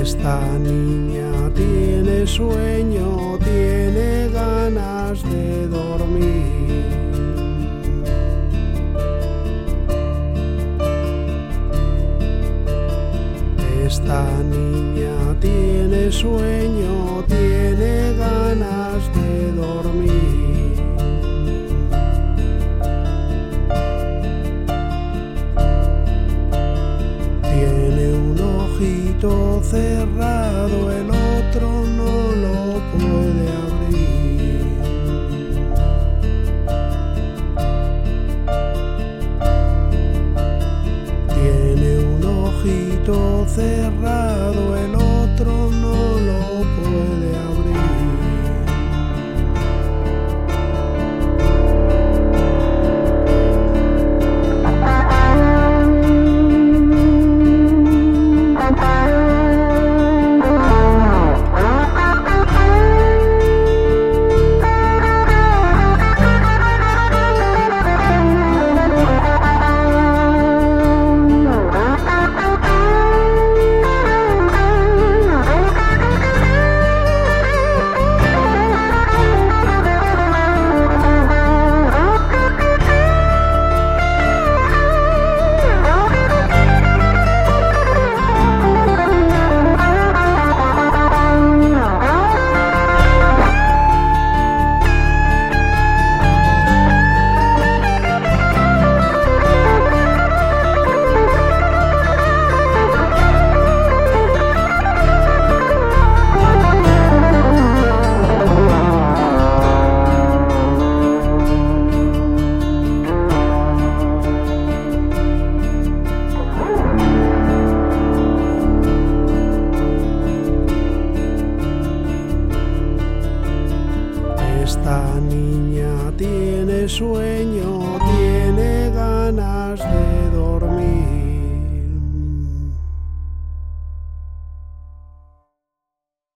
Esta niña tiene sueño, tiene ganas de dormir. Esta niña tiene sueño, tiene ganas de dormir. Tiene un ojito cerrado, el otro no lo puede abrir. Tiene un ojito cerrado, el otro no lo puede abrir. Esta niña tiene sueño, tiene ganas de